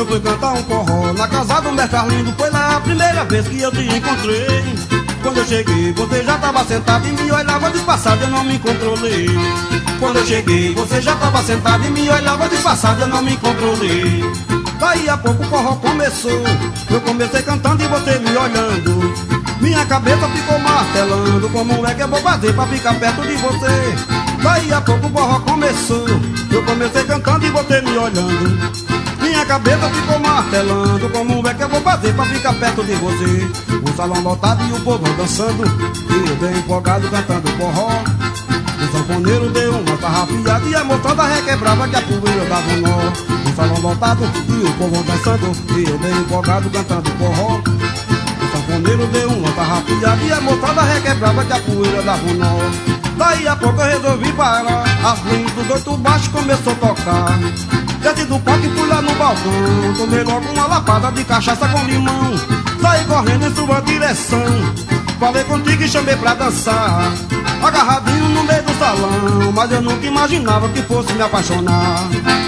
fui cantar um forró na casa do mestre Arlindo. Foi lá a primeira vez que eu te encontrei. Quando eu cheguei, você já tava sentado e me olhava disfarçado, eu não me controlei. Quando eu cheguei, você já tava sentado e me olhava disfarçado, eu não me controlei. Daí a pouco o forró começou. Eu comecei cantando e você me olhando. Minha cabeça ficou martelando. Como é que eu vou fazer pra ficar perto de você? Daí a pouco o forró começou. Eu comecei cantando e você me olhando. Minha cabeça ficou martelando. Como é que eu vou fazer pra ficar perto de você? O salão lotado e o povo dançando, e eu bem empolgado cantando forró. O sanfoneiro deu uma tarrafiada e a moçada requebrava que a poeira dava um nó. O salão lotado e o povo dançando, e eu bem empolgado cantando forró. O sanfoneiro deu uma tarrafiada e a moçada requebrava que a poeira dava um nó. Daí a pouco eu resolvi parar. As línguas dos 8 baixos começou a tocar. Desci do palco e fui lá no balcão. Tomei logo uma lapada de cachaça com limão. Saí correndo em sua direção. Falei contigo e chamei pra dançar. Agarradinho no meio do salão. Mas eu nunca imaginava que fosse me apaixonar.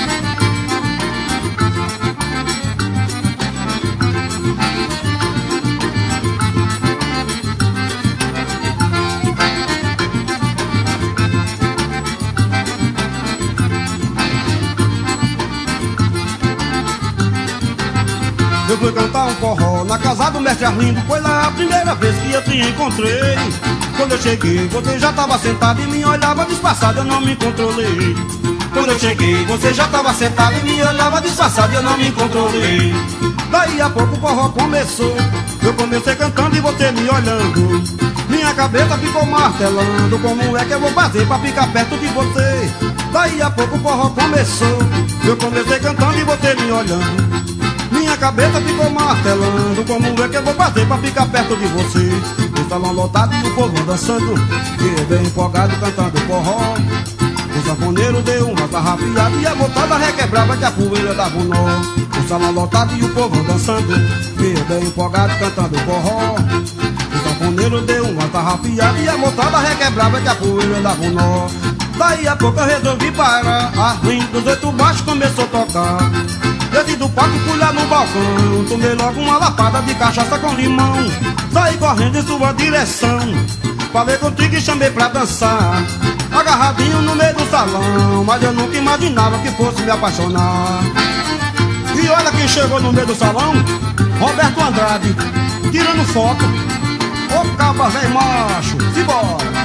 Eu fui cantar um forró na casa do mestre Arlindo. Foi lá a primeira vez que eu te encontrei. Quando eu cheguei, você já tava sentado e me olhava disfarçado, eu não me controlei. Quando eu cheguei, você já tava sentado e me olhava disfarçado, eu não me controlei. Daí a pouco o forró começou. Eu comecei cantando e você me olhando. Minha cabeça ficou martelando. Como é que eu vou fazer pra ficar perto de você? Daí a pouco o forró começou. Eu comecei cantando e você me olhando. Minha cabeça ficou martelando. Como é que eu vou fazer pra ficar perto de você? O salão lotado e o povo dançando, e eu bem empolgado cantando forró. O sanfoneiro deu uma tarrafiada e a moçada requebrava que a poeira dava um nó. O salão lotado e o povo dançando, e eu bem empolgado cantando forró. O sanfoneiro deu uma tarrafiada e a moçada requebrava que a poeira dava um nó. Daí a pouco eu resolvi parar. As línguas dos 8 baixos começou a tocar. Desci do palco e fui lá no balcão. Tomei logo uma lapada de cachaça com limão. Saí correndo em sua direção. Falei contigo e chamei pra dançar. Agarradinho no meio do salão. Mas eu nunca imaginava que fosse me apaixonar. E olha quem chegou no meio do salão. Roberto Andrade, tirando foto. Ô caba velho macho, simbora.